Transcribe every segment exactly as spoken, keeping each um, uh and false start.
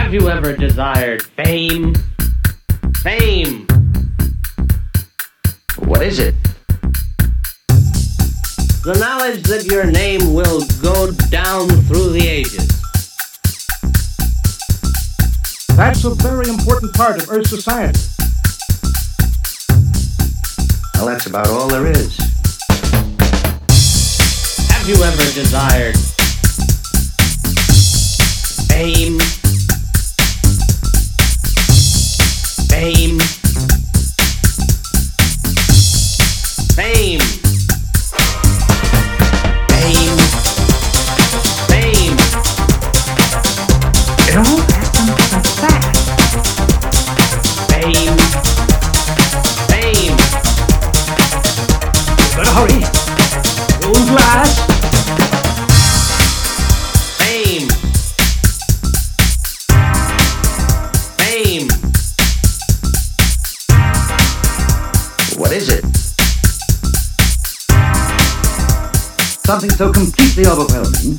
Have you ever desired fame? Fame! What is it? The knowledge that your name will go down through the ages. That's a very important part of Earth society. Well, that's about all there is. Have you ever desired fame? Fame? Fame! Fame! Fame! It all happened so fast. Fame! Fame! Better hurry. Don't last. Fame! Fame! What is it? Something so completely overwhelming.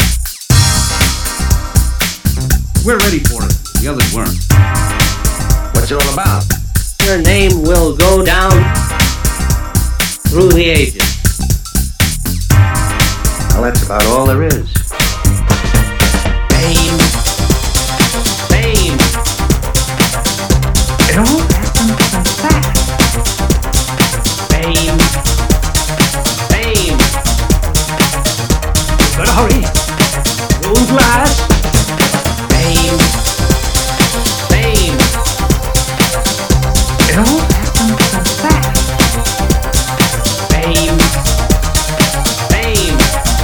We're ready for it. The others weren't. What's it all about? Your name will go down through the ages. Well, that's about all there is. Fame! Fame! It all happened so fast. Fame! Fame! Better hurry. Don't last. Fame! Fame! It all happened so fast. Fame! Fame!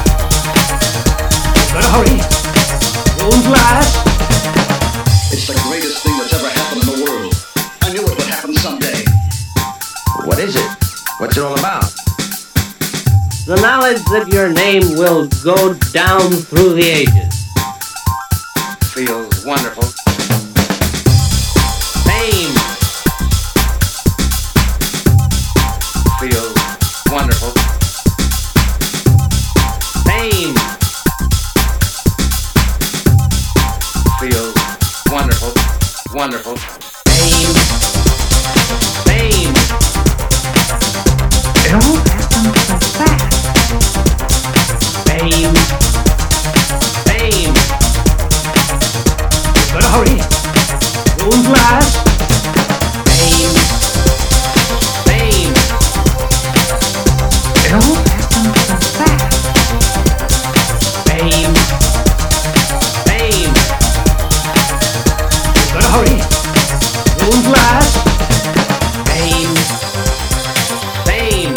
Better hurry. Don't last. It's the greatest thing that's ever happened in the world. I knew it would happen someday. What is it? What's it all about? The knowledge that your name will go down through the ages. Feels wonderful. Fame! Feels wonderful. Fame! Feels wonderful. Wonderful. Fame! Fame! It all happened so fast. Fame! Fame! Better hurry. Don't last. Fame! Fame! It all happened so fast. Fame! Fame! Better hurry. Don't last. Fame! Fame!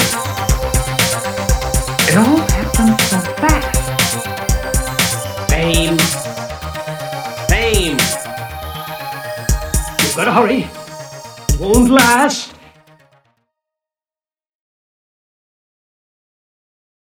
It all happened so fast. Fame! Fame! Better hurry. Won't last.